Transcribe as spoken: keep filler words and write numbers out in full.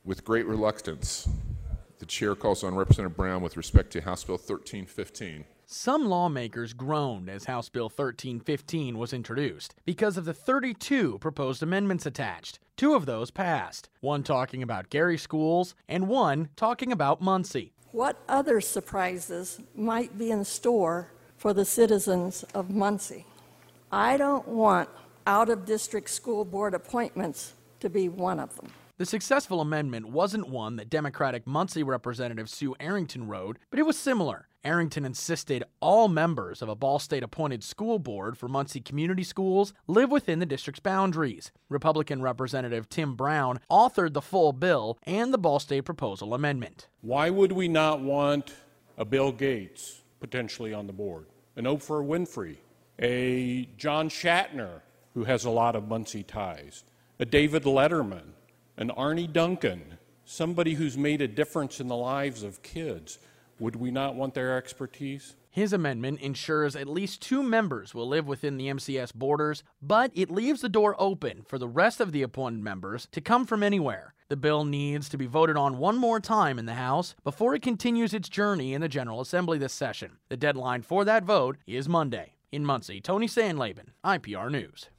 With great reluctance, the chair calls on Representative Brown with respect to House Bill thirteen fifteen. Some lawmakers groaned as House Bill thirteen fifteen was introduced because of the thirty-two proposed amendments attached. Two of those passed, one talking about Gary schools and one talking about Muncie. What other surprises might be in store for the citizens of Muncie? I don't want out-of-district school board appointments to be one of them. The successful amendment wasn't one that Democratic Muncie Representative Sue Arrington wrote, but it was similar. Arrington insisted all members of a Ball State-appointed school board for Muncie Community Schools live within the district's boundaries. Republican Representative Tim Brown authored the full bill and the Ball State proposal amendment. Why would we not want a Bill Gates potentially on the board, an Oprah Winfrey, a John Shatner, who has a lot of Muncie ties, a David Letterman, an Arnie Duncan, somebody who's made a difference in the lives of kids? Would we not want their expertise? His amendment ensures at least two members will live within the M C S borders, but it leaves the door open for the rest of the appointed members to come from anywhere. The bill needs to be voted on one more time in the House before it continues its journey in the General Assembly this session. The deadline for that vote is Monday. In Muncie, Tony Sandlaben, I P R News.